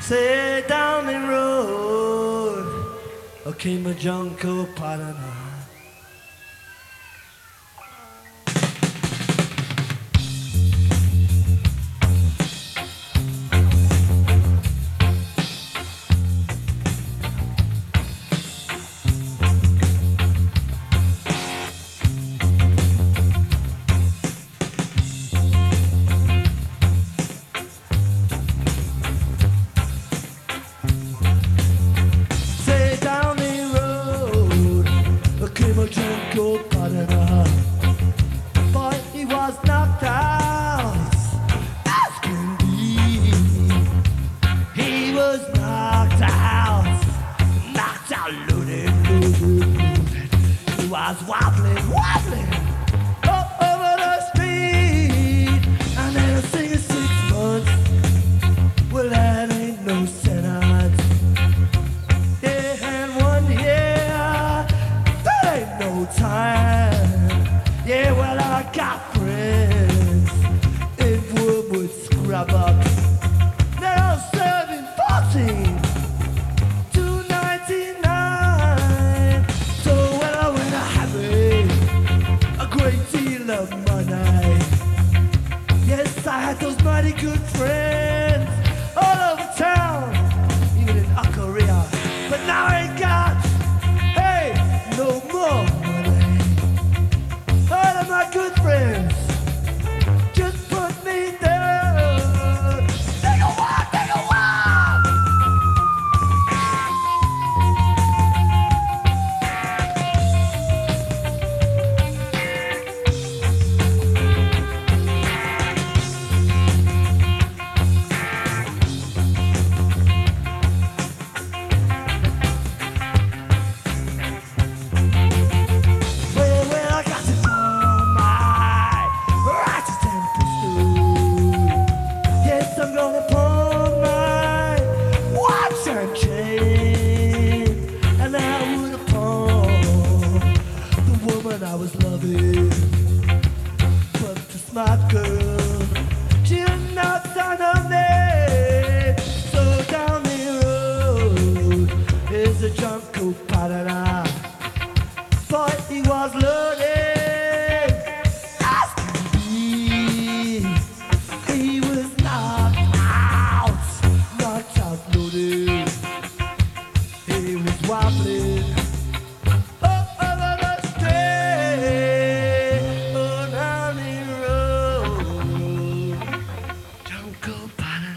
Say down the road, came a jungle partner. But he was knocked out as can be. He was knocked out, loaded. He was wobbling up over the street. And then I sing 6 months. Well, that ain't no sentence. Yeah, and 1 year, that ain't no time. Yeah, well, I got friends in Woodwood Scrub Up. Now serving 14 to 99. So when I went having a great deal of money. Yes, I had those mighty good friends all over town, even in Akaria. But now I ain't got, hey, no more money. All of my good friends just put me down. Take a walk, take a walk. Well, I got to find my righteous and pursuit. Yes, I'm gonna pawn my watch and chain, and then I would have pawned the woman I was loving. But the smart girl, she did not sign her name. So down the road is a jungle parana. But he was loaded as can be. He was knocked out, loaded. He was wobbling up over the street, down the road. Jungle banana.